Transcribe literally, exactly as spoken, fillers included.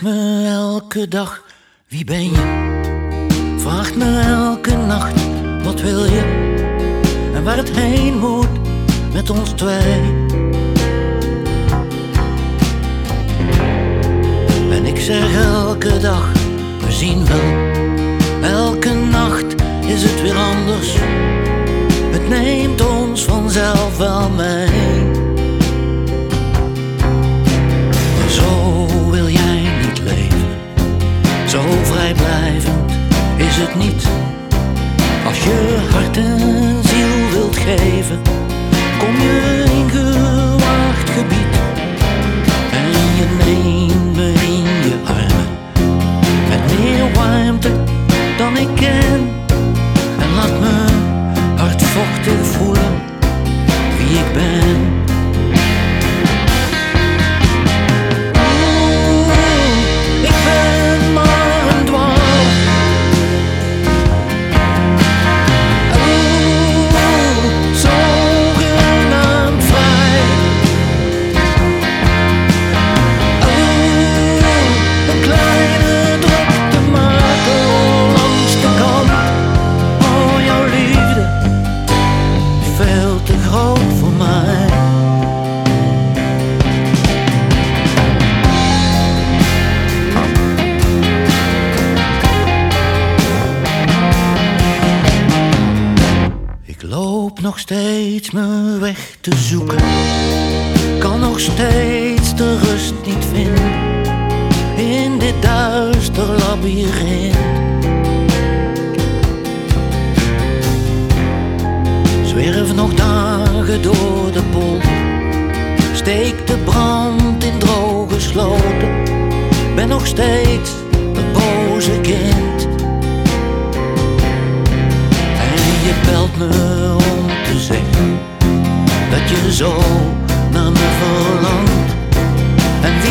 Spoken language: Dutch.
Vraagt me elke dag, wie ben je? Vraagt me elke nacht, wat wil je? En waar het heen moet met ons twee. En ik zeg elke dag, we zien wel. Elke nacht is het weer anders. Het neemt ons vanzelf wel mee. Maar zo wil jij niet leven. Zo vrijblijvend is het niet. Als je hart en ziel wilt geven, kom je in gewaagd gebied. En je neemt me in je armen, met meer warmte dan ik ken. En laat me hardvochtig voelen wie ik ben. Oeh, ik ben maar een dwaal. Oeh, zogenaamd vrij. Oeh, een kleine druk te maken langs de kant. Oh, jouw liefde is veel te groot voor mij. Ik loop nog steeds mijn weg te zoeken, kan nog steeds de rust niet vinden in dit duister labyrint. Zwerf nog dagen door de polder, steek de brand in droge sloten. Ben nog steeds het boze kind. En je belt me om te zeggen dat je zo naar me verlangt. En wie